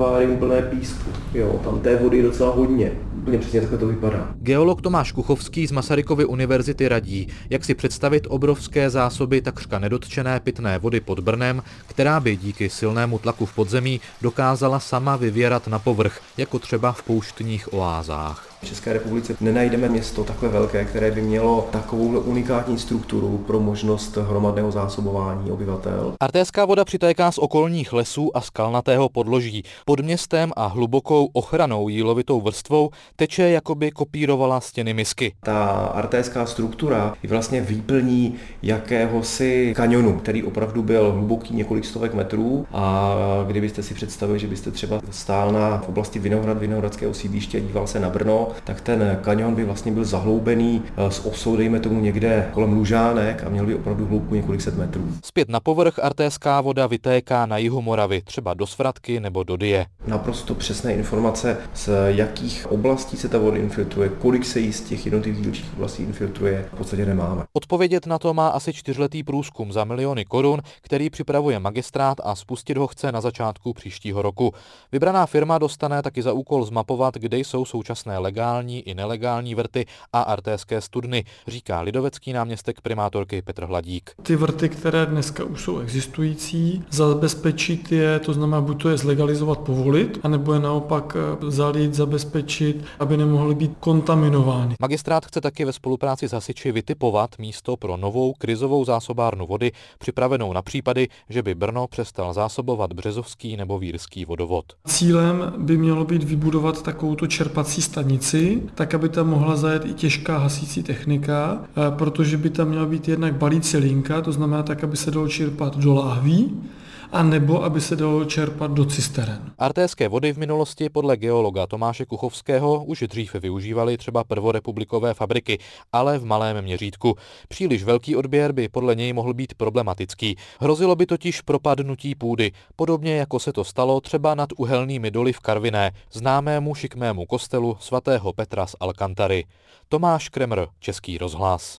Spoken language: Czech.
akvárium plné písku. Jo, tam té vody je docela hodně. Úplně přesně takhle to vypadá. Geolog Tomáš Kuchovský z Masarykovy univerzity radí, jak si představit obrovské zásoby takřka nedotčené pitné vody pod Brnem, která by díky silnému tlaku v podzemí dokázala sama vyvěrat na povrch, jako třeba v pouštních oázách. V České republice nenajdeme město takhle velké, které by mělo takovou unikátní strukturu pro možnost hromadného zásobování obyvatel. Artéská voda přitéká z okolních lesů a skalnatého podloží. Pod městem a hlubokou ochranou jílovitou vrstvou teče, jako by kopírovala stěny misky. Ta artéská struktura je vlastně výplní jakéhosi kanionu, který opravdu byl hluboký několik stovek metrů, a kdybyste si představili, že byste třeba stál v oblasti Vinohradského sídliště a díval se na Brno, tak ten kanion by vlastně byl zahloubený s osou, dejme tomu někde kolem Lužánek, a měl by opravdu hloubku několik set metrů. Zpět na povrch artéská voda vytéká na jihu Moravy, třeba do Svratky nebo do Dyje. Naprosto přesné informace, z jakých oblastí se ta voda infiltruje, kolik se jí z těch jednotlivých dílčích oblastí infiltruje, v podstatě nemáme. Odpovědět na to má asi 4letý průzkum za miliony korun, který připravuje magistrát a spustit ho chce na začátku příštího roku. Vybraná firma dostane taky za úkol zmapovat, kde jsou současné legální i nelegální vrty a artéské studny, říká lidovecký náměstek primátorky Petr Hladík. Ty vrty, které dneska už jsou existující, zabezpečit je, to znamená buď to je zlegalizovat, povolit, anebo je naopak zalít, zabezpečit, aby nemohly být kontaminovány. Magistrát chce taky ve spolupráci s hasiči vytipovat místo pro novou krizovou zásobárnu vody, připravenou na případy, že by Brno přestal zásobovat březovský nebo vírský vodovod. Cílem by mělo být vybudovat takovouto čerpací stanici, tak aby tam mohla zajet i těžká hasící technika, protože by tam měla být jednak balící linka, to znamená tak, aby se dalo čerpat do láhví, a nebo aby se dalo čerpat do cisteren. Artéské vody v minulosti podle geologa Tomáše Kuchovského už dřív využívaly třeba prvorepublikové fabriky, ale v malém měřítku. Příliš velký odběr by podle něj mohl být problematický. Hrozilo by totiž propadnutí půdy, podobně jako se to stalo třeba nad uhelnými doly v Karviné, známému šikmému kostelu svatého Petra z Alcantary. Tomáš Kremr, Český rozhlas.